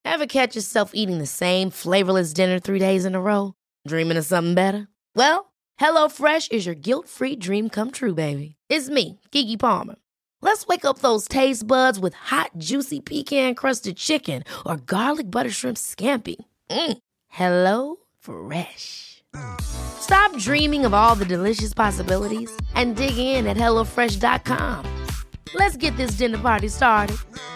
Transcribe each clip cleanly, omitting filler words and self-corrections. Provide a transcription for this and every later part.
Ever catch yourself eating the same flavorless dinner 3 days in a row? Dreaming of something better? Well, HelloFresh is your guilt-free dream come true, baby. It's me, Keke Palmer. Let's wake up those taste buds with hot, juicy pecan-crusted chicken or garlic butter shrimp scampi. Hello Fresh. Stop dreaming of all the delicious possibilities and dig in at HelloFresh.com. Let's get this dinner party started.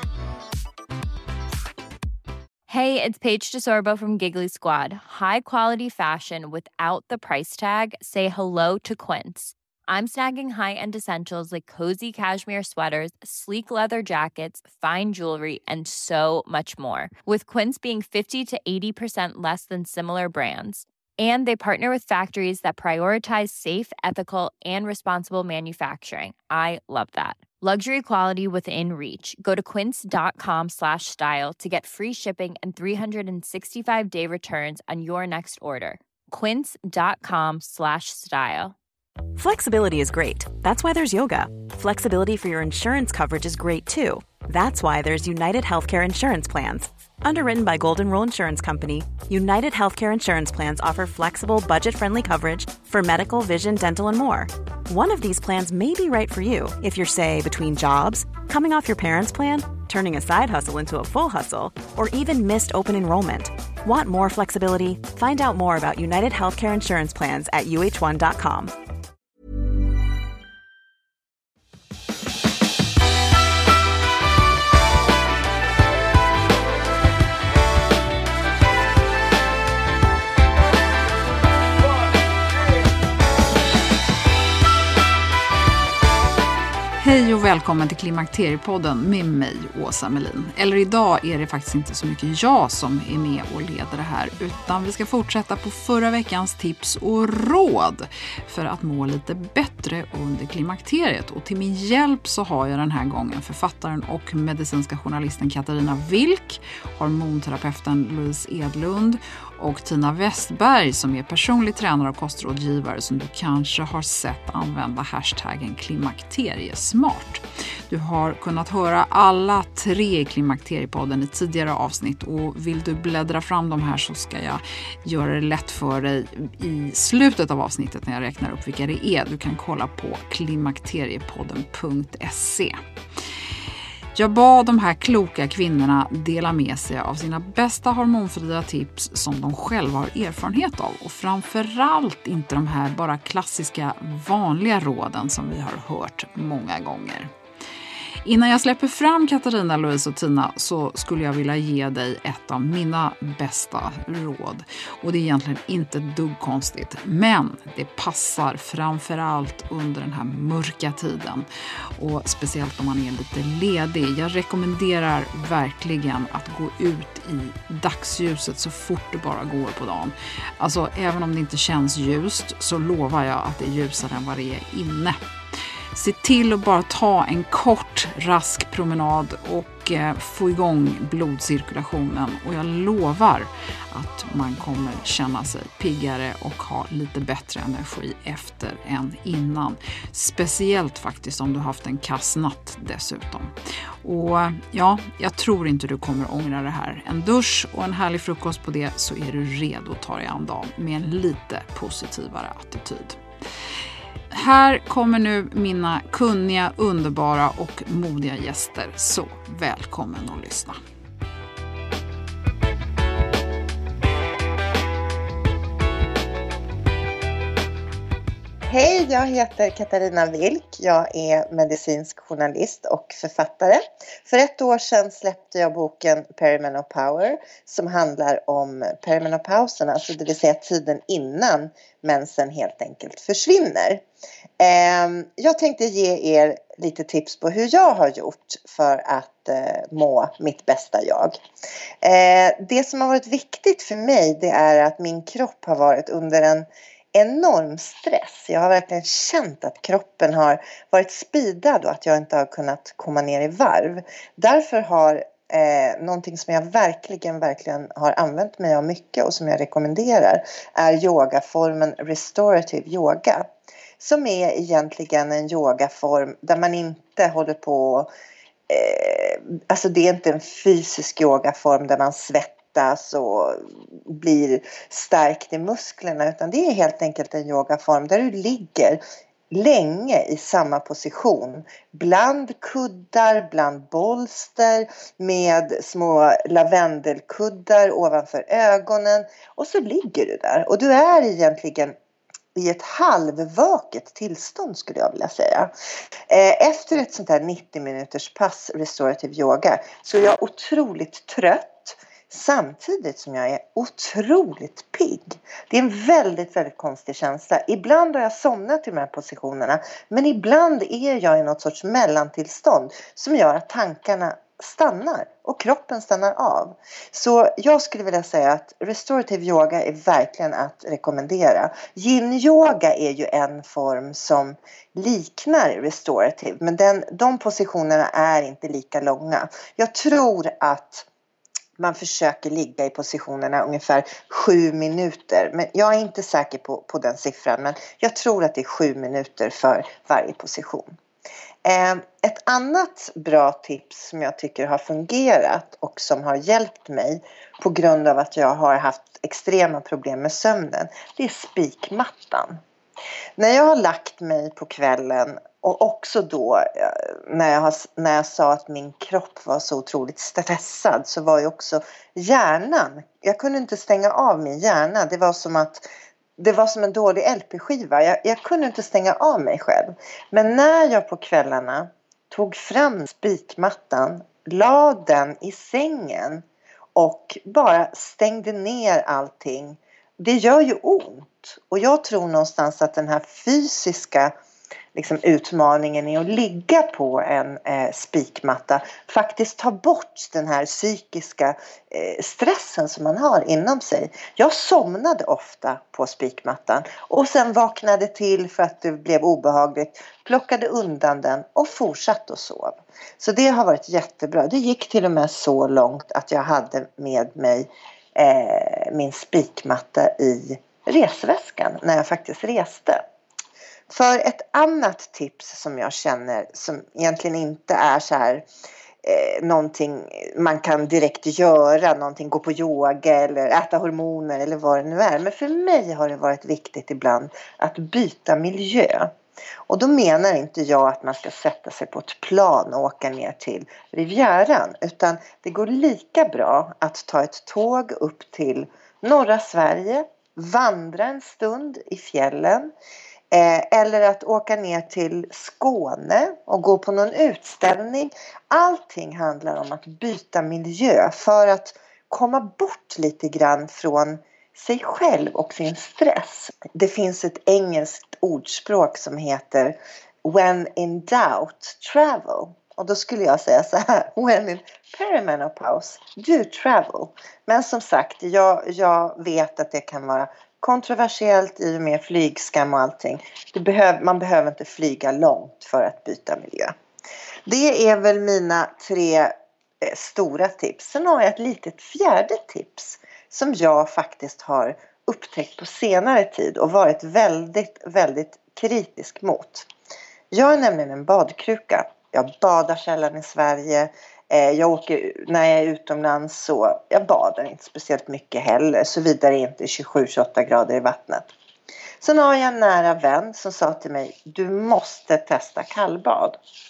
Hey, it's Paige DeSorbo from Giggly Squad. High quality fashion without the price tag. Say hello to Quince. I'm snagging high-end essentials like cozy cashmere sweaters, sleek leather jackets, fine jewelry, and so much more. With Quince being 50 to 80% less than similar brands. And they partner with factories that prioritize safe, ethical, and responsible manufacturing. I love that. Luxury quality within reach. Go to quince.com/style to get free shipping and 365-day returns on your next order. Quince.com/style. Flexibility is great. That's why there's yoga. Flexibility for your insurance coverage is great too. That's why there's United Healthcare Insurance Plans. Underwritten by Golden Rule Insurance Company, United Healthcare Insurance Plans offer flexible, budget-friendly coverage for medical, vision, dental, and more. One of these plans may be right for you if you're, say, between jobs, coming off your parents' plan, turning a side hustle into a full hustle, or even missed open enrollment. Want more flexibility? Find out more about United Healthcare Insurance Plans at uh1.com. Hej och välkommen till Klimakteriepodden med mig, Åsa Melin. Eller idag är det faktiskt inte så mycket jag som är med och leder det här, utan vi ska fortsätta på förra veckans tips och råd för att må lite bättre under klimakteriet. Och till min hjälp så har jag den här gången författaren och medicinska journalisten Katarina Wilk, hormonterapeuten Louise Edlund och Tina Westberg som är personlig tränare och kostrådgivare som du kanske har sett använda hashtaggen klimakteriesmart. Du har kunnat höra alla 3 i Klimakteriepodden i tidigare avsnitt och vill du bläddra fram de här så ska jag göra det lätt för dig i slutet av avsnittet när jag räknar upp vilka det är. Du kan kolla på klimakteriepodden.se. Jag bad de här kloka kvinnorna dela med sig av sina bästa hormonfria tips som de själva har erfarenhet av. Och framförallt inte de här bara klassiska vanliga råden som vi har hört många gånger. Innan jag släpper fram Katarina, Louise och Tina så skulle jag vilja ge dig ett av mina bästa råd. Och det är egentligen inte duggkonstigt, men det passar framförallt under den här mörka tiden. Och speciellt om man är lite ledig. Jag rekommenderar verkligen att gå ut i dagsljuset så fort det bara går på dagen. Alltså även om det inte känns ljust så lovar jag att det är ljusare än vad det är inne. Se till att bara ta en kort, rask promenad och få igång blodcirkulationen. Och jag lovar att man kommer känna sig piggare och ha lite bättre energi efter än innan. Speciellt faktiskt om du har haft en kass natt dessutom. Och ja, jag tror inte du kommer ångra det här. En dusch och en härlig frukost på det så är du redo att ta dig an dagen med en lite positivare attityd. Här kommer nu mina kunniga, underbara och modiga gäster. Så välkommen att lyssna. Hej, jag heter Katarina Wilk. Jag är medicinsk journalist och författare. För 1 år sedan släppte jag boken Perimenopauer som handlar om perimenopausen, alltså det vill säga tiden innan mensen helt enkelt försvinner. Jag tänkte ge er lite tips på hur jag har gjort för att må mitt bästa jag. Det som har varit viktigt för mig det är att min kropp har varit under en enorm stress. Jag har verkligen känt att kroppen har varit speedad och att jag inte har kunnat komma ner i varv. Därför har någonting som jag verkligen har använt mig av mycket och som jag rekommenderar är yogaformen restorative yoga. Som är egentligen en yogaform där man inte håller på alltså det är inte en fysisk yogaform där man svettas och blir stärkt i musklerna, utan det är helt enkelt en yogaform där du ligger länge i samma position. Bland kuddar, bland bolster, med små lavendelkuddar ovanför ögonen. Och så ligger du där. Och du är egentligen i ett halvvaket tillstånd, skulle jag vilja säga. Efter ett sånt här 90 minuters pass restorative yoga så är jag otroligt trött. Samtidigt som jag är otroligt pigg. Det är en väldigt, väldigt konstig känsla. Ibland har jag somnat i de här positionerna. Men ibland är jag i något sorts mellantillstånd som gör att tankarna stannar och kroppen stannar av. Så jag skulle vilja säga att restorative yoga är verkligen att rekommendera. Yin yoga är ju en form som liknar restorative, men de positionerna är inte lika långa. Jag tror att man försöker ligga i positionerna ungefär 7 minuter. Men jag är inte säker på den siffran. Men jag tror att det är 7 minuter för varje position. Ett annat bra tips som jag tycker har fungerat och som har hjälpt mig på grund av att jag har haft extrema problem med sömnen, det är spikmattan. När jag har lagt mig på kvällen och också då när jag sa att min kropp var så otroligt stressad, så var ju också hjärnan, jag kunde inte stänga av min hjärna. Det var som en dålig LP-skiva. Jag kunde inte stänga av mig själv. Men när jag på kvällarna tog fram spikmattan, la den i sängen och bara stängde ner allting, det gör ju ont. Och jag tror någonstans att den här fysiska utmaningen är att ligga på en spikmatta faktiskt ta bort den här psykiska stressen som man har inom sig. Jag somnade ofta på spikmattan och sen vaknade till för att det blev obehagligt, plockade undan den och fortsatte att sova. Så det har varit jättebra. Det gick till och med så långt att jag hade med mig min spikmatta i resväskan när jag faktiskt reste. För ett annat tips som jag känner, som egentligen inte är så här någonting man kan direkt göra, någonting, gå på yoga eller äta hormoner eller vad det nu är. Men för mig har det varit viktigt ibland att byta miljö. Och då menar inte jag att man ska sätta sig på ett plan och åka ner till Rivieran, utan det går lika bra att ta ett tåg upp till norra Sverige, vandra en stund i fjällen, eller att åka ner till Skåne och gå på någon utställning. Allting handlar om att byta miljö för att komma bort lite grann från sig själv och sin stress. Det finns ett engelskt ordspråk som heter when in doubt, travel. Och då skulle jag säga så här: when in perimenopause, do travel. Men som sagt, jag vet att det kan vara kontroversiellt i och med flygskam och allting. Man behöver inte flyga långt för att byta miljö. Det är väl mina 3 stora tips. Sen har jag ett litet fjärde tips som jag faktiskt har upptäckt på senare tid och varit väldigt, väldigt kritisk mot. Jag är nämligen en badkruka. Jag badar sällan i Sverige. Jag åker, när jag är utomlands så jag badar inte speciellt mycket heller, så vidare inte 27-28 grader i vattnet. Sen har jag en nära vän som sa till mig: du måste testa kallbad.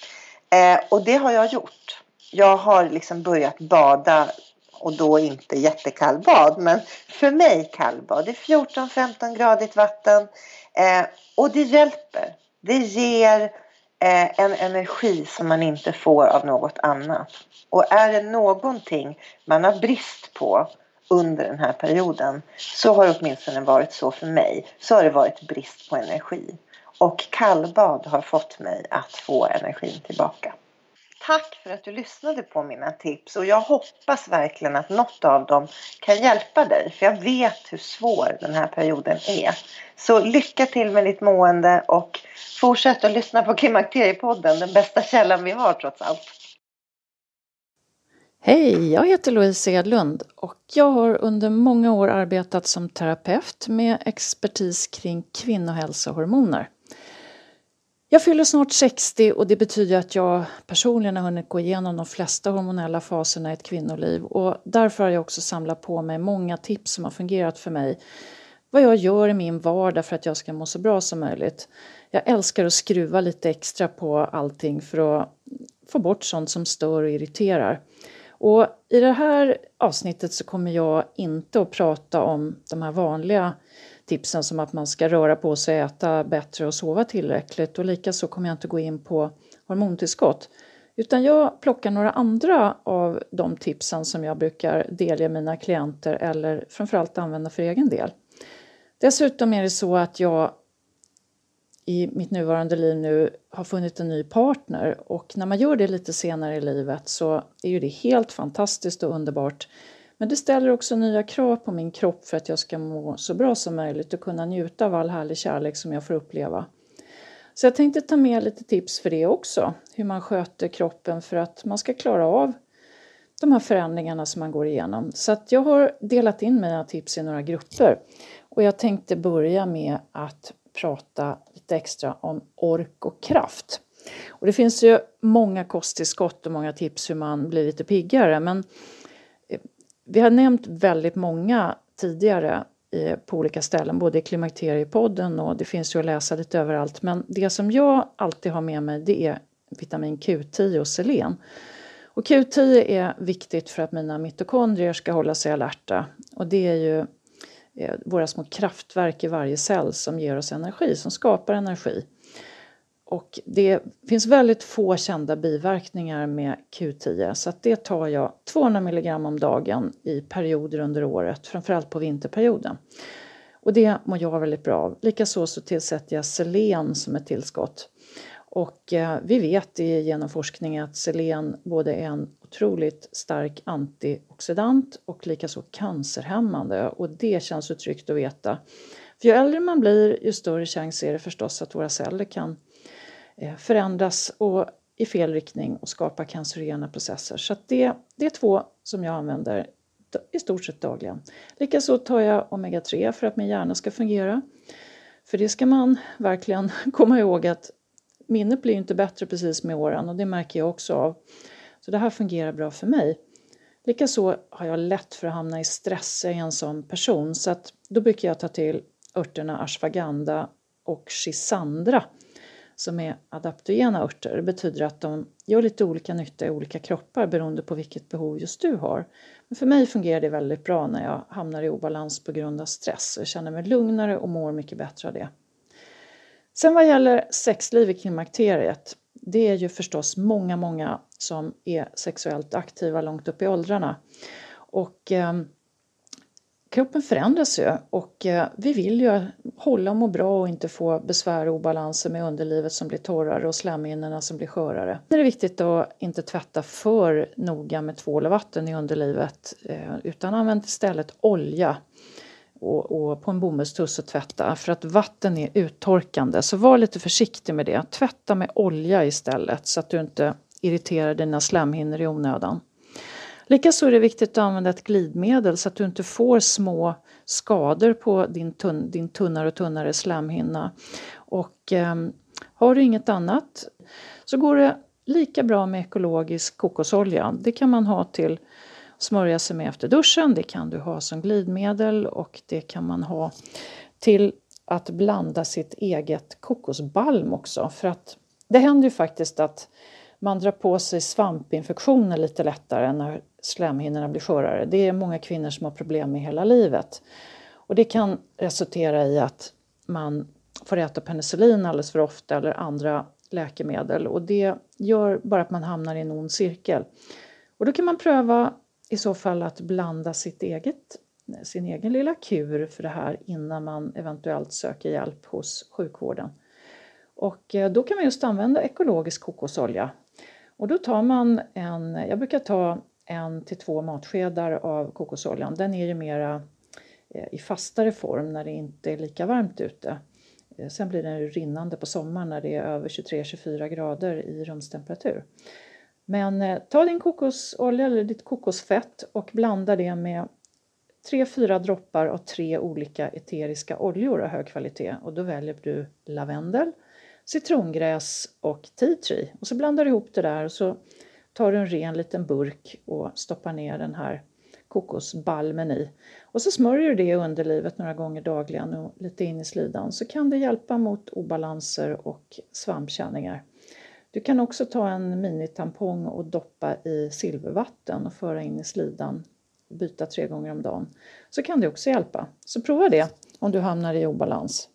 Och det har jag gjort. Jag har börjat bada, och då inte jättekallbad, men för mig kallbad. Det är 14-15 gradigt vatten och det hjälper. Det ger en energi som man inte får av något annat. Och är det någonting man har brist på under den här perioden, så har det åtminstone varit så för mig, så har det varit brist på energi. Och kallbad har fått mig att få energin tillbaka. Tack för att du lyssnade på mina tips, och jag hoppas verkligen att något av dem kan hjälpa dig, för jag vet hur svår den här perioden är. Så lycka till med ditt mående och fortsätt att lyssna på Klimakteriepodden, den bästa källan vi har trots allt. Hej, jag heter Louise Edlund och jag har under många år arbetat som terapeut med expertis kring kvinnohälsa och hormoner. Jag fyller snart 60 och det betyder att jag personligen har hunnit gå igenom de flesta hormonella faserna i ett kvinnoliv. Och därför har jag också samlat på mig många tips som har fungerat för mig. Vad jag gör i min vardag för att jag ska må så bra som möjligt. Jag älskar att skruva lite extra på allting för att få bort sånt som stör och irriterar. Och i det här avsnittet så kommer jag inte att prata om de här vanliga tipsen som att man ska röra på sig, äta bättre och sova tillräckligt. Och likaså kommer jag inte gå in på hormontillskott. Utan jag plockar några andra av de tipsen som jag brukar delge mina klienter eller framförallt använda för egen del. Dessutom är det så att jag i mitt nuvarande liv nu har funnit en ny partner. Och när man gör det lite senare i livet så är ju det helt fantastiskt och underbart. Men det ställer också nya krav på min kropp för att jag ska må så bra som möjligt och kunna njuta av all härlig kärlek som jag får uppleva. Så jag tänkte ta med lite tips för det också. Hur man sköter kroppen för att man ska klara av de här förändringarna som man går igenom. Så att jag har delat in mina tips i några grupper. Och jag tänkte börja med att prata lite extra om ork och kraft. Och det finns ju många kosttillskott och många tips hur man blir lite piggare. Men vi har nämnt väldigt många tidigare på olika ställen. Både i Klimakteriepodden och det finns ju att läsa lite överallt. Men det som jag alltid har med mig det är vitamin Q10 och selen. Och Q10 är viktigt för att mina mitokondrier ska hålla sig alerta. Och det är ju våra små kraftverk i varje cell som ger oss energi, som skapar energi. Och det finns väldigt få kända biverkningar med Q10 så att det tar jag 200 mg om dagen i perioder under året, framförallt på vinterperioden. Och det mår jag väldigt bra av. Likaså så tillsätter jag selen som ett tillskott. Och vi vet genom forskning att selen både är en otroligt stark antioxidant och likaså cancerhämmande. Och det känns så tryggt att veta. För ju äldre man blir ju större chans är det förstås att våra celler kan förändras och i fel riktning och skapa cancerogena processer. Så att det är 2 som jag använder i stort sett dagligen. Likaså tar jag omega-3 för att min hjärna ska fungera. För det ska man verkligen komma ihåg att minnet blir inte bättre precis med åren och det märker jag också av. Så det här fungerar bra för mig. Likaså har jag lätt för att hamna i stress, jag är en sån person. Så att då brukar jag ta till örterna ashwagandha och schisandra som är adaptogena örter. Det betyder att de gör lite olika nytta i olika kroppar beroende på vilket behov just du har. Men för mig fungerar det väldigt bra när jag hamnar i obalans på grund av stress. Jag känner mig lugnare och mår mycket bättre av det. Sen vad gäller sexliv i klimakteriet, det är ju förstås många som är sexuellt aktiva långt upp i åldrarna. Och kroppen förändras ju och vi vill ju hålla och må bra och inte få besvär och obalanser med underlivet som blir torrare och slemhinnorna som blir skörare. Det är viktigt att inte tvätta för noga med tvål och vatten i underlivet utan använd istället olja. Och på en bomullstuss och tvätta för att vatten är uttorkande. Så var lite försiktig med det. Tvätta med olja istället så att du inte irriterar dina slemhinnor i onödan. Likaså är det viktigt att använda ett glidmedel så att du inte får små skador på din tunnare och tunnare slemhinna. Och har du inget annat så går det lika bra med ekologisk kokosolja. Det kan man ha till smörja sig med efter duschen, det kan du ha som glidmedel och det kan man ha till att blanda sitt eget kokosbalm också. För att det händer ju faktiskt att man drar på sig svampinfektioner lite lättare när slemhinnorna blir skörare. Det är många kvinnor som har problem med hela livet. Och det kan resultera i att man får äta penicillin alldeles för ofta eller andra läkemedel. Och det gör bara att man hamnar i en ond cirkel. Och då kan man pröva i så fall att blanda sin egen lilla kur för det här innan man eventuellt söker hjälp hos sjukvården. Och då kan man just använda ekologisk kokosolja. Och då tar man jag brukar ta 1 till 2 matskedar av kokosoljan. Den är ju mera i fastare form när det inte är lika varmt ute. Sen blir den rinnande på sommaren när det är över 23-24 grader i rumstemperatur. Men ta din kokosolja eller ditt kokosfett och blanda det med 3-4 droppar av 3 olika eteriska oljor av hög kvalitet. Och då väljer du lavendel, citrongräs och tea tree. Och så blandar du ihop det där och så tar du en ren liten burk och stoppar ner den här kokosbalmen i. Och så smörjer du det i underlivet några gånger dagligen och lite in i slidan. Så kan det hjälpa mot obalanser och svampkänningar. Du kan också ta en minitampong och doppa i silvervatten och föra in i slidan. Byta 3 gånger om dagen. Så kan det också hjälpa. Så prova det om du hamnar i obalans.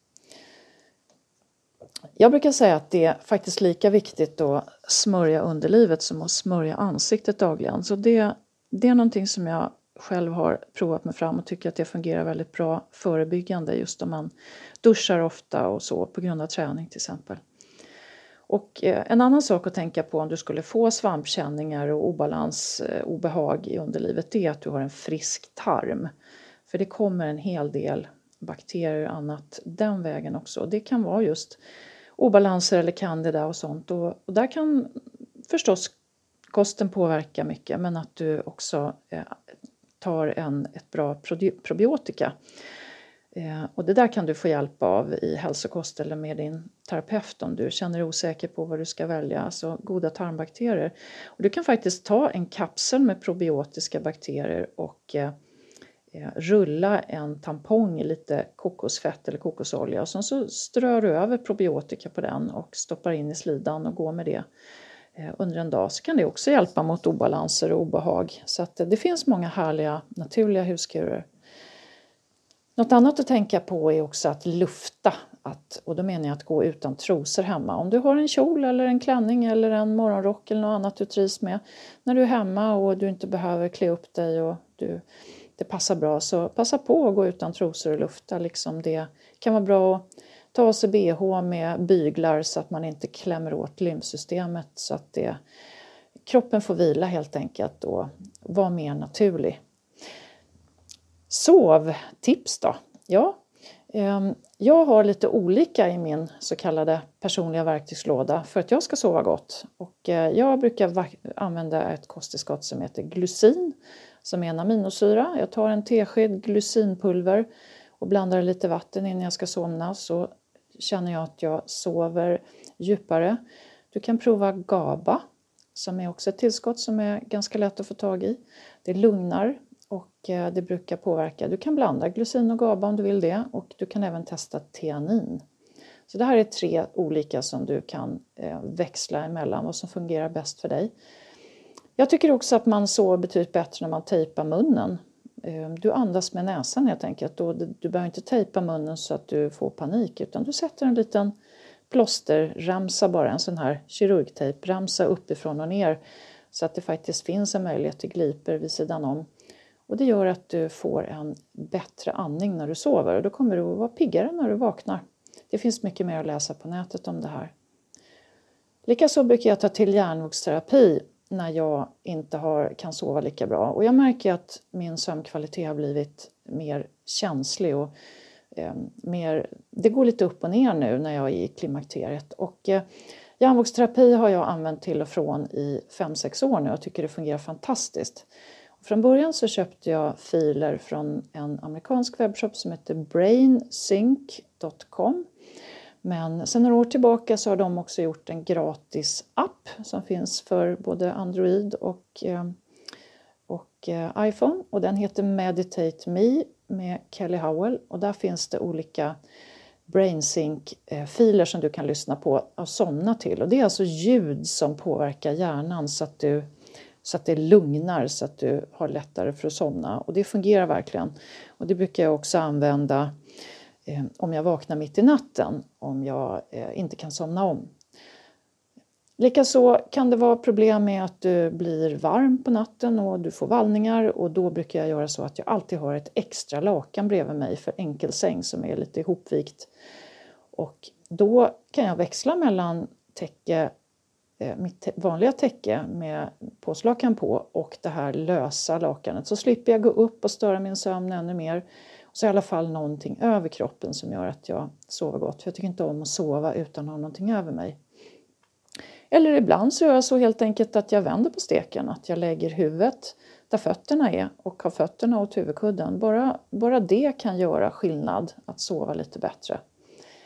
Jag brukar säga att det är faktiskt lika viktigt att smörja underlivet som att smörja ansiktet dagligen. Så det är någonting som jag själv har provat mig fram och tycker att det fungerar väldigt bra förebyggande. Just om man duschar ofta och så på grund av träning till exempel. Och en annan sak att tänka på om du skulle få svampkänningar och obalans, obehag i underlivet, det är att du har en frisk tarm. För det kommer en hel del bakterier och annat den vägen också. Det kan vara just obalanser eller candida och sånt. Och där kan förstås kosten påverka mycket, men att du också tar ett bra probiotika. Och det där kan du få hjälp av i hälsokost eller med din terapeut om du känner dig osäker på vad du ska välja. Alltså goda tarmbakterier. Och du kan faktiskt ta en kapsel med probiotiska bakterier och rulla en tampong i lite kokosfett eller kokosolja. Och så strör du över probiotika på den och stoppar in i slidan och går med det under en dag. Så kan det också hjälpa mot obalanser och obehag. Så att det finns många härliga naturliga huskurer. Något annat att tänka på är också att lufta. Och då menar jag att gå utan trosor hemma. Om du har en kjol eller en klänning eller en morgonrock eller något annat du trivs med. När du är hemma och du inte behöver klä upp dig och det passar bra, så passa på att gå utan trosor och lufta. Liksom det kan vara bra att ta av sig BH med byglar så att man inte klämmer åt lymfsystemet. Så att kroppen får vila helt enkelt och vara mer naturlig. Sovtips då? Ja, jag har lite olika i min så kallade personliga verktygslåda för att jag ska sova gott. Och jag brukar använda ett kosttillskott som heter glycin, som är en aminosyra. Jag tar en tesked glycinpulver och blandar lite vatten innan jag ska somna, så känner jag att jag sover djupare. Du kan prova GABA, som är också ett tillskott som är ganska lätt att få tag i. Det lugnar. Och det brukar påverka. Du kan blanda glycin och GABA om du vill det. Och du kan även testa theanin. Så det här är 3 olika som du kan växla emellan. Vad som fungerar bäst för dig. Jag tycker också att man sover betydligt bättre när man tejpar munnen. Du andas med näsan helt enkelt. Du behöver inte tejpa munnen så att du får panik. Utan du sätter en liten plåsterramsa, bara en sån här kirurgtejp. Ramsa uppifrån och ner. Så att det faktiskt finns en möjlighet till gliper vid sidan om. Och det gör att du får en bättre andning när du sover. Och då kommer du att vara piggare när du vaknar. Det finns mycket mer att läsa på nätet om det här. Likaså brukar jag ta till hjärnvågsterapi när jag inte kan sova lika bra. Och jag märker att min sömnkvalitet har blivit mer känslig. Och det går lite upp och ner nu när jag är i klimakteriet. Och hjärnvågsterapi har jag använt till och från i 5-6 år nu. Och tycker det fungerar fantastiskt. Från början så köpte jag filer från en amerikansk webbshop som heter brainsync.com. Men sen några år tillbaka så har de också gjort en gratis app som finns för både Android och iPhone. Och den heter Meditate Me med Kelly Howell. Och där finns det olika BrainSync-filer som du kan lyssna på och somna till. Och det är alltså ljud som påverkar hjärnan så att det lugnar, så att du har lättare för att somna. Och det fungerar verkligen. Och det brukar jag också använda om jag vaknar mitt i natten. Om jag inte kan somna om. Likaså kan det vara problem med att du blir varm på natten och du får vallningar. Och då brukar jag göra så att jag alltid har ett extra lakan bredvid mig för enkelsäng som är lite ihopvikt. Och då kan jag växla mellan mitt vanliga täcke med påslakan på och det här lösa lakanet. Så slipper jag gå upp och störa min sömn ännu mer. Så i alla fall någonting över kroppen som gör att jag sover gott. För jag tycker inte om att sova utan att ha någonting över mig. Eller ibland så gör jag så helt enkelt att jag vänder på steken. Att jag lägger huvudet där fötterna är och har fötterna åt huvudkudden. Bara det kan göra skillnad att sova lite bättre.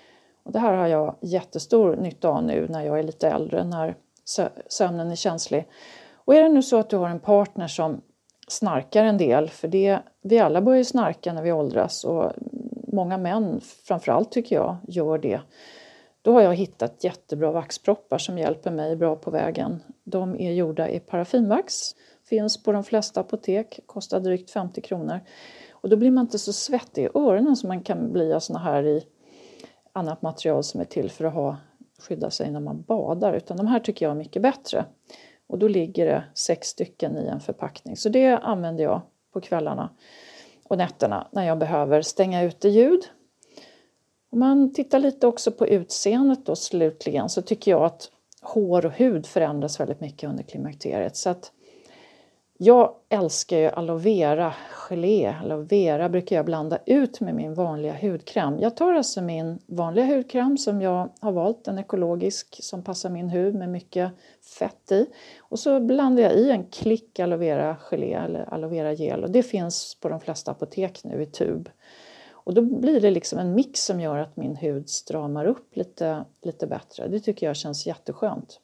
Och det här har jag jättestor nytta av nu när jag är lite äldre, när sömnen är känslig. Och är det nu så att du har en partner som snarkar en del, för vi alla börjar snarka när vi åldras och många män framförallt tycker jag gör det. Då har jag hittat jättebra vaxproppar som hjälper mig bra på vägen. De är gjorda i paraffinvax, finns på de flesta apotek, kostar drygt 50 kronor. Och då blir man inte så svettig i öronen som man kan bli av såna här i annat material som är till för att skydda sig när man badar. Utan de här tycker jag är mycket bättre. Och då ligger det 6 stycken i en förpackning. Så det använder jag på kvällarna och nätterna när jag behöver stänga ute ljud. Om man tittar lite också på utseendet då slutligen, så tycker jag att hår och hud förändras väldigt mycket under klimakteriet. Så att jag älskar ju aloe vera gelé. Aloe vera brukar jag blanda ut med min vanliga hudkräm. Jag tar alltså min vanliga hudkräm som jag har valt, en ekologisk som passar min hud med mycket fett i. Och så blandar jag i en klick aloe vera gelé eller aloe vera gel. Och det finns på de flesta apotek nu i tub. Och då blir det liksom en mix som gör att min hud stramar upp lite bättre. Det tycker jag känns jätteskönt.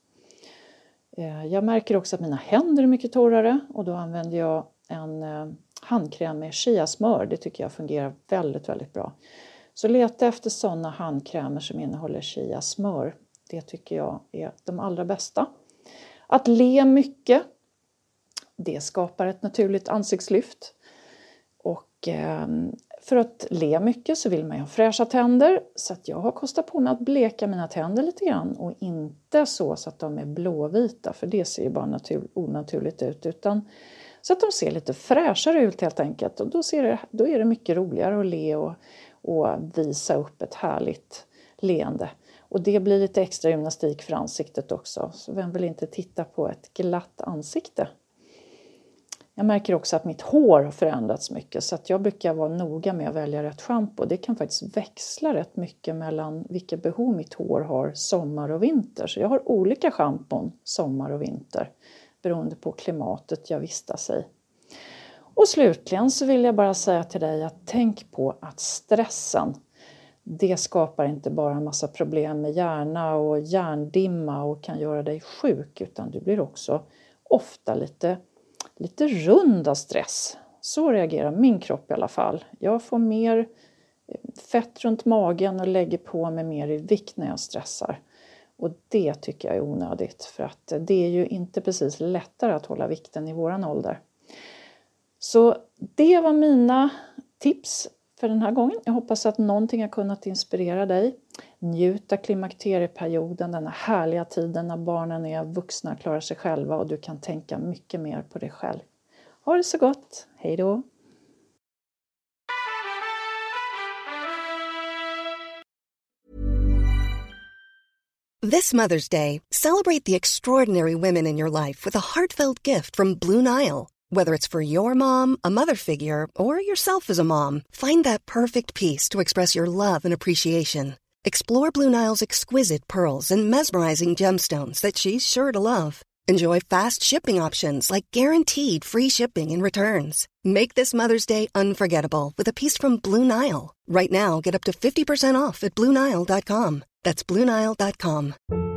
Jag märker också att mina händer är mycket torrare och då använder jag en handkräm med chiasmör. Det tycker jag fungerar väldigt, väldigt bra. Så leta efter sådana handkrämer som innehåller chiasmör. Det tycker jag är de allra bästa. Att le mycket, det skapar ett naturligt ansiktslyft. Och för att le mycket så vill man ju ha fräscha tänder. Så att jag har kostat på mig att bleka mina tänder lite grann. Och inte så att de är blåvita. För det ser ju bara onaturligt ut. Utan så att de ser lite fräschare ut helt enkelt. Och då är det mycket roligare att le och visa upp ett härligt leende. Och det blir lite extra gymnastik för ansiktet också. Så vem vill inte titta på ett glatt ansikte? Jag märker också att mitt hår har förändrats mycket, så att jag brukar vara noga med att välja rätt shampoo. Det kan faktiskt växla rätt mycket mellan vilka behov mitt hår har sommar och vinter. Så jag har olika schampon sommar och vinter beroende på klimatet jag vistas i. Och slutligen så vill jag bara säga till dig att tänk på att stressen, det skapar inte bara en massa problem med hjärna och hjärndimma och kan göra dig sjuk, utan du blir också ofta lite rund av stress. Så reagerar min kropp i alla fall. Jag får mer fett runt magen och lägger på mig mer i vikt när jag stressar. Och det tycker jag är onödigt, för att det är ju inte precis lättare att hålla vikten i våran ålder. Så det var mina tips för den här gången. Jag hoppas att någonting har kunnat inspirera dig. Njut av klimakterieperioden, den här härliga tiden när barnen är vuxna och klarar sig själva och du kan tänka mycket mer på dig själv. Ha det så gott. Hej då! This Mother's Day, celebrate the extraordinary women in your life with a heartfelt gift from Blue Nile. Whether it's for your mom, a mother figure, or yourself as a mom, find that perfect piece to express your love and appreciation. Explore Blue Nile's exquisite pearls and mesmerizing gemstones that she's sure to love. Enjoy fast shipping options like guaranteed free shipping and returns. Make this Mother's Day unforgettable with a piece from Blue Nile. Right now, get up to 50% off at BlueNile.com. That's BlueNile.com.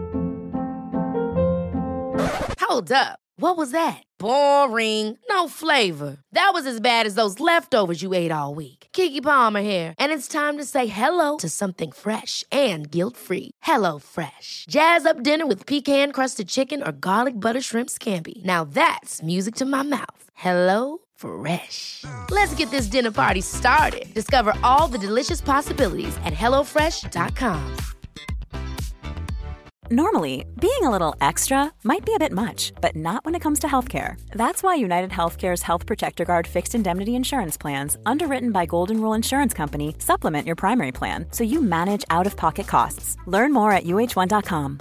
Hold up. What was that? Boring. No flavor. That was as bad as those leftovers you ate all week. Keke Palmer here. And it's time to say hello to something fresh and guilt-free. Hello Fresh. Jazz up dinner with pecan-crusted chicken or garlic butter shrimp scampi. Now that's music to my mouth. Hello Fresh. Let's get this dinner party started. Discover all the delicious possibilities at HelloFresh.com. Normally, being a little extra might be a bit much, but not when it comes to healthcare. That's why United Healthcare's Health Protector Guard fixed indemnity insurance plans, underwritten by Golden Rule Insurance Company, supplement your primary plan so you manage out-of-pocket costs. Learn more at uh1.com.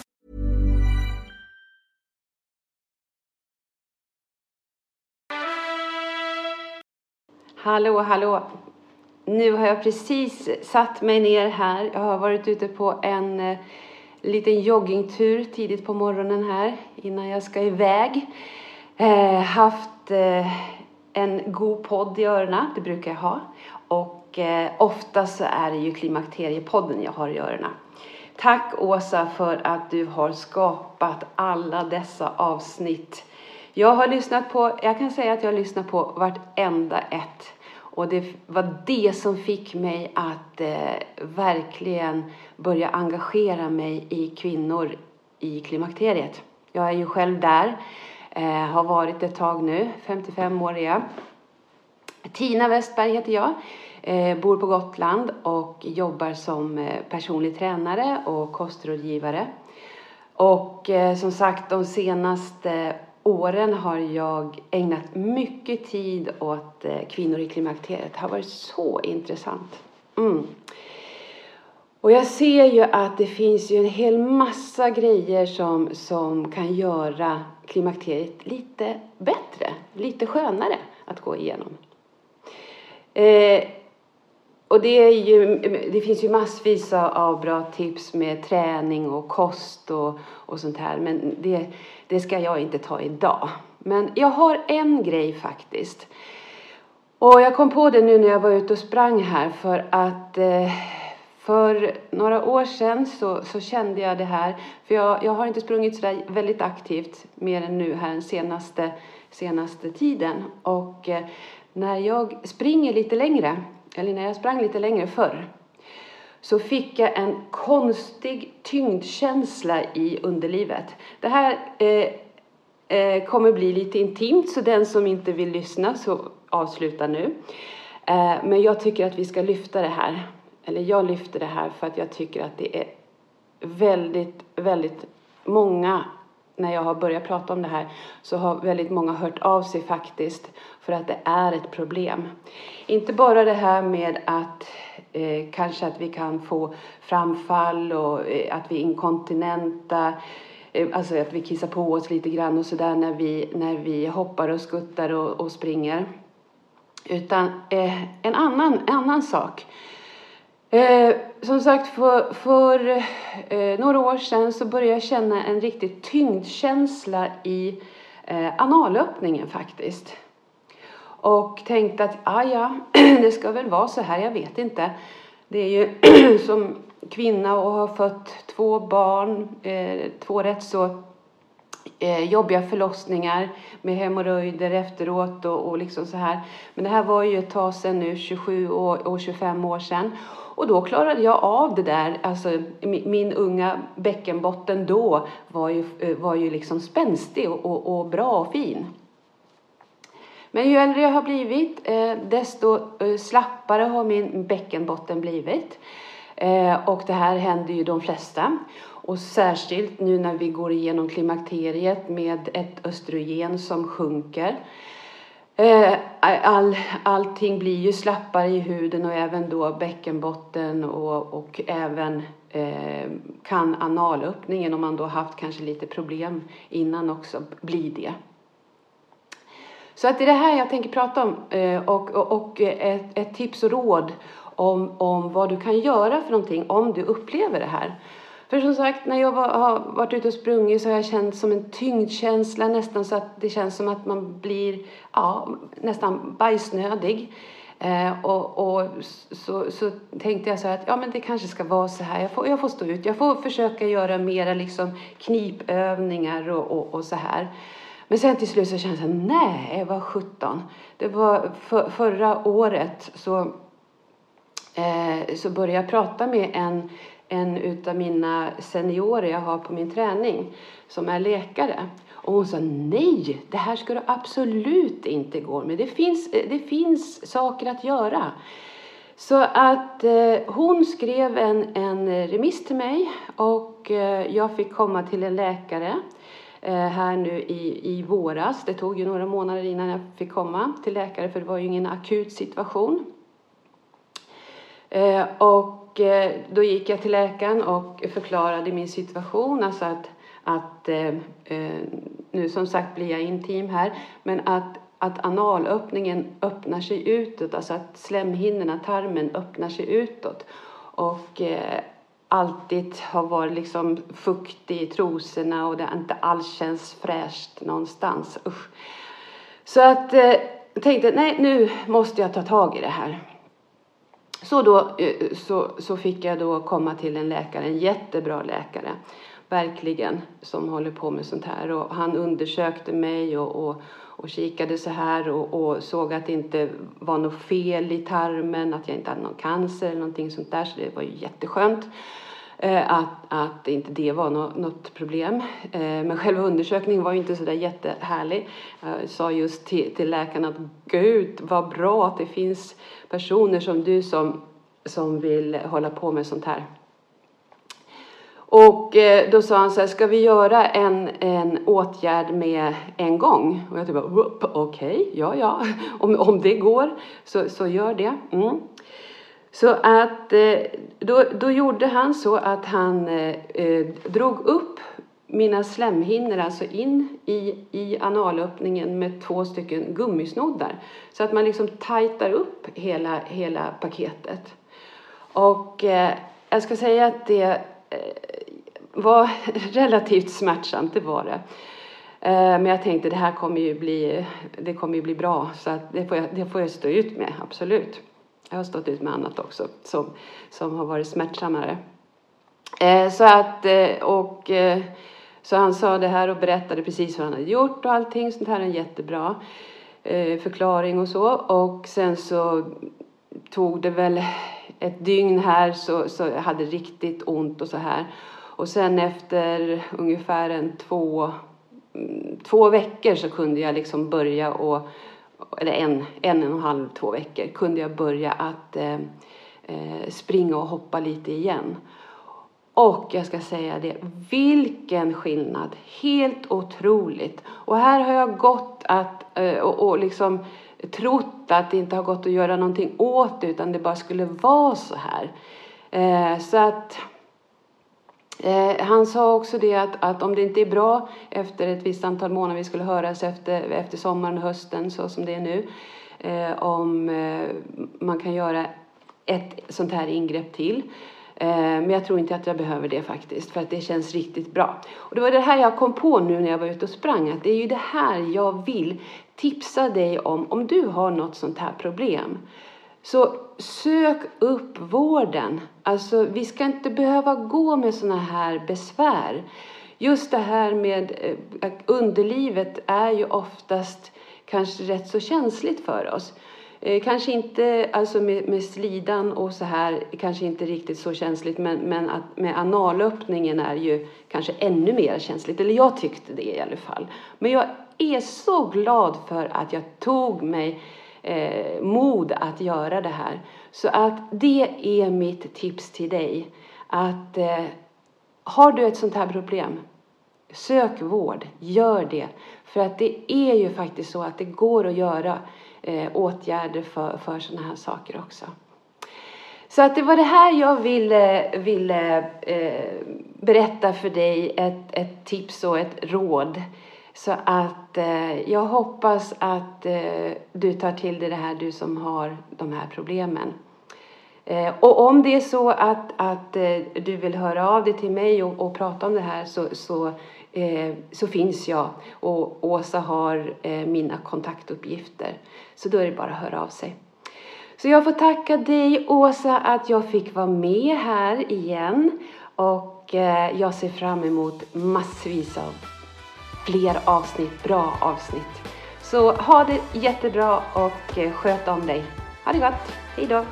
Hallå. Nu har jag precis satt mig ner här. Jag har varit ute på en liten joggingtur tidigt på morgonen här innan jag ska iväg. Haft en god podd i öronen, det brukar jag ha. Och ofta så är det ju Klimakteriepodden jag har i öronen. Tack Åsa för att du har skapat alla dessa avsnitt. Jag kan säga att jag har lyssnat på vartenda ett. Och det var det som fick mig att verkligen börja engagera mig i kvinnor i klimakteriet. Jag är ju själv där, har varit ett tag nu, 55 år är jag. Tina Westberg heter jag, bor på Gotland och jobbar som personlig tränare och kostrådgivare. Och som sagt, de senaste åren har jag ägnat mycket tid åt kvinnor i klimakteriet. Det har varit så intressant. Och jag ser ju att det finns ju en hel massa grejer som kan göra klimakteriet lite bättre, lite skönare att gå igenom. Och det finns ju massvis av bra tips med träning och kost och sånt här. Men det ska jag inte ta idag. Men jag har en grej faktiskt. Och jag kom på det nu när jag var ute och sprang här. För att för några år sedan så kände jag det här. För jag har inte sprungit så där väldigt aktivt mer än nu här den senaste tiden. Och när jag springer lite längre. Eller när jag sprang lite längre förr. Så fick jag en konstig tyngdkänsla i underlivet. Det här kommer bli lite intimt. Så den som inte vill lyssna så avsluta nu. Men jag tycker att vi ska lyfta det här. Eller jag lyfter det här för att jag tycker att det är väldigt, väldigt många. När jag har börjat prata om det här så har väldigt många hört av sig faktiskt. För att det är ett problem. Inte bara det här med att kanske att vi kan få framfall och att vi är inkontinenta. Alltså att vi kissar på oss lite grann och sådär när vi hoppar och skuttar och springer. Utan en annan sak. Som sagt för några år sedan så började jag känna en riktig tyngdkänsla i analöppningen faktiskt. Och tänkte att det ska väl vara så här, jag vet inte. Det är ju som kvinna och har fått 2 barn, 2 rätt så jobbiga förlossningar med hemorrojder efteråt och liksom så här. Men det här var ju ett tag sedan nu, 27 och 25 år sedan. Och då klarade jag av det där, alltså min unga bäckenbotten då var ju liksom spänstig och bra och fin. Men ju äldre jag har blivit, desto slappare har min bäckenbotten blivit. Och det här händer ju de flesta. Och särskilt nu när vi går igenom klimakteriet med ett östrogen som sjunker. Allting blir ju slappare i huden och även då bäckenbotten och även kan analöppningen om man då haft kanske lite problem innan också bli det. Så att det är det här jag tänker prata om och ett tips och råd om vad du kan göra för någonting om du upplever det här. För som sagt, när jag har varit ute och sprungit så har jag känt som en tyngdkänsla nästan så att det känns som att man blir nästan bajsnödig. Och så tänkte jag så här att men det kanske ska vara så här. Jag får stå ut, jag får försöka göra mera liksom knipövningar och så här. Men sen till slut så kände jag nej, vad 17. Det var förra året så började jag prata med en utav mina seniorer jag har på min träning som är läkare. Och hon sa nej, det här ska du absolut inte gå med. Det finns saker att göra. Så att hon skrev en remiss till mig och jag fick komma till en läkare här nu i våras. Det tog ju några månader innan jag fick komma till läkare för det var ju ingen akut situation. Och då gick jag till läkaren och förklarade min situation. Alltså att nu som sagt blir jag intim här. Men att analöppningen öppnar sig utåt. Alltså att slemhinnorna, tarmen öppnar sig utåt. Och alltid har varit liksom fuktig i trosorna. Och det inte alls känns fräscht någonstans. Usch. Så att tänkte, nej, nu måste jag ta tag i det här. Så då så fick jag då komma till en läkare, en jättebra läkare. Verkligen, som håller på med sånt här. Och han undersökte mig och kikade så här och såg att det inte var något fel i tarmen. Att jag inte hade någon cancer eller någonting sånt där. Så det var ju jätteskönt att inte det var något problem. Men själva undersökningen var ju inte så där jättehärlig. Jag sa just till läkaren att gud vad bra att det finns personer som du som vill hålla på med sånt här. Och då sa han så här, ska vi göra en åtgärd med en gång? Och jag tyckte bara, okej, ja. Om det går så gör det. Så att då gjorde han så att han drog upp mina slemhinnor alltså in i analöppningen med 2 stycken gummisnoddar. Så att man liksom tajtar upp hela paketet. Och jag ska säga att det var relativt smärtsamt, det var det. Men jag tänkte det här kommer ju bli bra, så att det får jag stå ut med, absolut. Jag har stått ut med annat också som har varit smärtsammare. Så han sa det här och berättade precis vad han hade gjort och allting sånt här, en jättebra förklaring och så. Och sen så tog det väl ett dygn här så jag hade riktigt ont och så här. Och sen efter ungefär 2 veckor så kunde jag liksom börja eller 1,5-2 veckor kunde jag börja att springa och hoppa lite igen. Och jag ska säga det, vilken skillnad, helt otroligt. Och här har jag gått och liksom trott att det inte har gått att göra någonting åt det, utan det bara skulle vara så här. Så att han sa också det att om det inte är bra efter ett visst antal månader, vi skulle höras efter sommaren och hösten så som det är nu, om man kan göra ett sånt här ingrepp till. Men jag tror inte att jag behöver det faktiskt, för att det känns riktigt bra. Och det var det här jag kom på nu när jag var ute och sprang, att det är ju det här jag vill tipsa dig om du har något sånt här problem. Så sök upp vården. Alltså vi ska inte behöva gå med såna här besvär. Just det här med underlivet är ju oftast kanske rätt så känsligt för oss. Kanske inte alltså med slidan och så här, kanske inte riktigt så känsligt, men att med analöppningen är ju kanske ännu mer känsligt. Eller jag tyckte det i alla fall. Men jag är så glad för att jag tog mig mod att göra det här. Så att det är mitt tips till dig. Att har du ett sånt här problem, sök vård, gör det. För att det är ju faktiskt så att det går att göra åtgärder för såna här saker också. Så att det var det här jag ville berätta för dig, ett tips och ett råd. Så att jag hoppas att du tar till dig det här, du som har de här problemen. Och om det är så att du vill höra av dig till mig och prata om det här, så finns jag. Och Åsa har mina kontaktuppgifter. Så då är det bara att höra av sig. Så jag får tacka dig, Åsa, att jag fick vara med här igen. Och jag ser fram emot massvis av fler avsnitt, bra avsnitt. Så ha det jättebra och sköt om dig. Ha det gott. Hej då.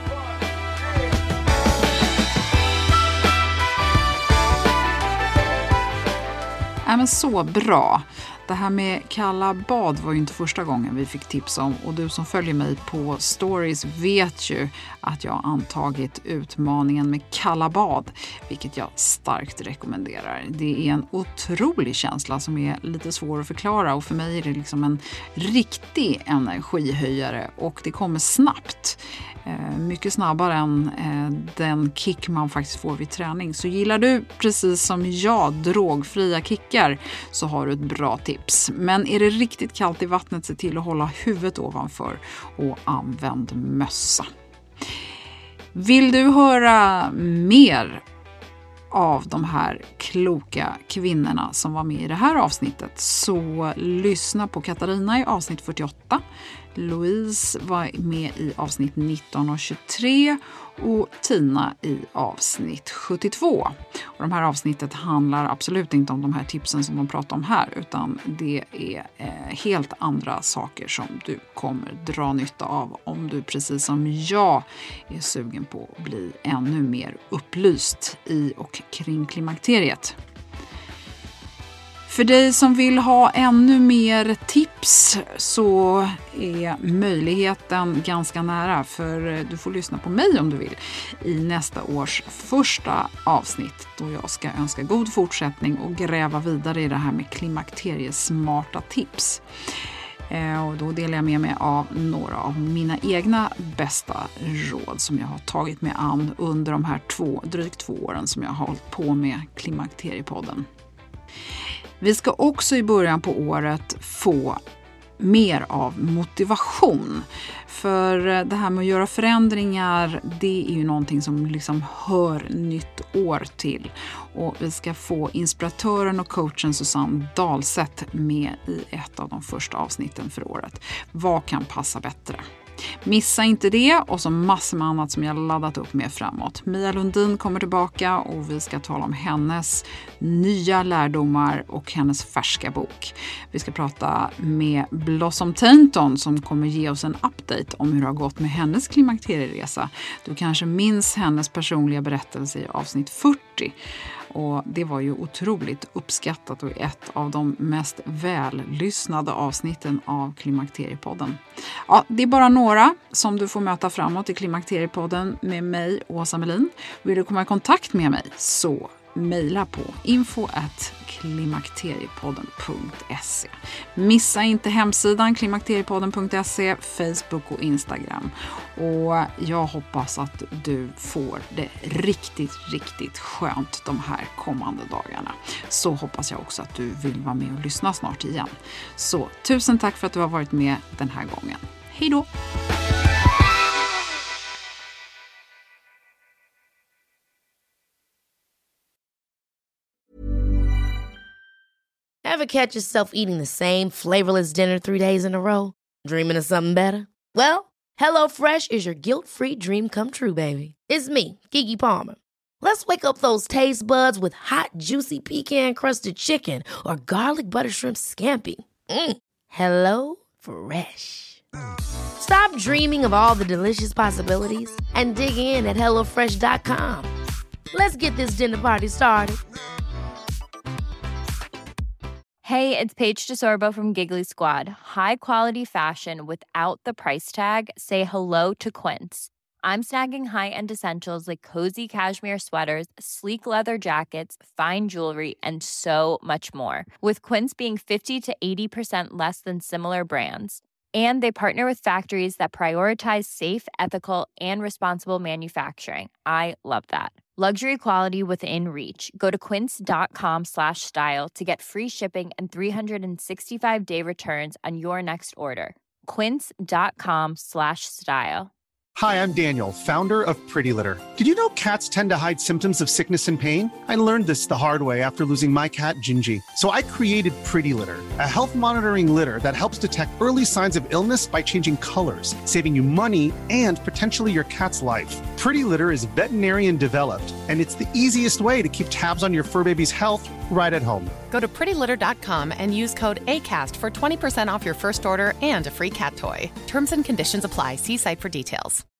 Men så bra. Det här med kalla bad var ju inte första gången vi fick tips om, och du som följer mig på stories vet ju att jag antagit utmaningen med kalla bad, vilket jag starkt rekommenderar. Det är en otrolig känsla som är lite svår att förklara, och för mig är det liksom en riktig energihöjare, och det kommer snabbt. Mycket snabbare än den kick man faktiskt får vid träning. Så gillar du, precis som jag, drogfria kickar, så har du ett bra tips. Men är det riktigt kallt i vattnet, se till att hålla huvudet ovanför och använd mössa. Vill du höra mer av de här kloka kvinnorna som var med i det här avsnittet, så lyssna på Katarina i avsnitt 48. Louise var med i avsnitt 19 och 23 och Tina i avsnitt 72. Och de här avsnittet handlar absolut inte om de här tipsen som de pratar om här, utan det är helt andra saker som du kommer dra nytta av om du precis som jag är sugen på att bli ännu mer upplyst i och kring klimakteriet. För dig som vill ha ännu mer tips så är möjligheten ganska nära, för du får lyssna på mig om du vill i nästa års första avsnitt då jag ska önska god fortsättning och gräva vidare i det här med klimakteriesmarta tips. Och då delar jag med mig av några av mina egna bästa råd som jag har tagit mig an under de här drygt 2 åren som jag har hållit på med Klimakteriepodden. Vi ska också i början på året få mer av motivation. För det här med att göra förändringar, det är ju någonting som liksom hör nytt år till. Och vi ska få inspiratören och coachen Susanne Dahlseth med i ett av de första avsnitten för året. Vad kan passa bättre? Missa inte det, och så massor med annat som jag laddat upp med framåt. Mia Lundin kommer tillbaka och vi ska tala om hennes nya lärdomar och hennes färska bok. Vi ska prata med Blossom Tainton som kommer ge oss en update om hur det har gått med hennes klimakterieresa. Du kanske minns hennes personliga berättelse i avsnitt 40. Och det var ju otroligt uppskattat och ett av de mest vällyssnade avsnitten av Klimakteriepodden. Ja, det är bara några som du får möta framåt i Klimakteriepodden med mig, Åsa Melin. Vill du komma i kontakt med mig så mejla på info@klimakteriepodden.se. Missa inte hemsidan klimakteriepodden.se, Facebook och Instagram. Och jag hoppas att du får det riktigt skönt de här kommande dagarna. Så hoppas jag också att du vill vara med och lyssna snart igen. Så tusen tack för att du har varit med den här gången. Hej då! Ever catch yourself eating the same flavorless dinner 3 days in a row? Dreaming of something better? Well, HelloFresh is your guilt-free dream come true, baby. It's me, Keke Palmer. Let's wake up those taste buds with hot, juicy pecan-crusted chicken or garlic butter shrimp scampi. Hello Fresh. Stop dreaming of all the delicious possibilities and dig in at HelloFresh.com. Let's get this dinner party started. Hey, it's Paige DeSorbo from Giggly Squad. High quality fashion without the price tag. Say hello to Quince. I'm snagging high-end essentials like cozy cashmere sweaters, sleek leather jackets, fine jewelry, and so much more. With Quince being 50 to 80% less than similar brands. And they partner with factories that prioritize safe, ethical, and responsible manufacturing. I love that. Luxury quality within reach. Go to quince.com/style to get free shipping and 365-day returns on your next order. Quince.com/style. Hi, I'm Daniel, founder of Pretty Litter. Did you know cats tend to hide symptoms of sickness and pain? I learned this the hard way after losing my cat, Gingy. So I created Pretty Litter, a health monitoring litter that helps detect early signs of illness by changing colors, saving you money and potentially your cat's life. Pretty Litter is veterinarian developed, and it's the easiest way to keep tabs on your fur baby's health right at home. Go to prettylitter.com and use code ACAST for 20% off your first order and a free cat toy. Terms and conditions apply. See site for details.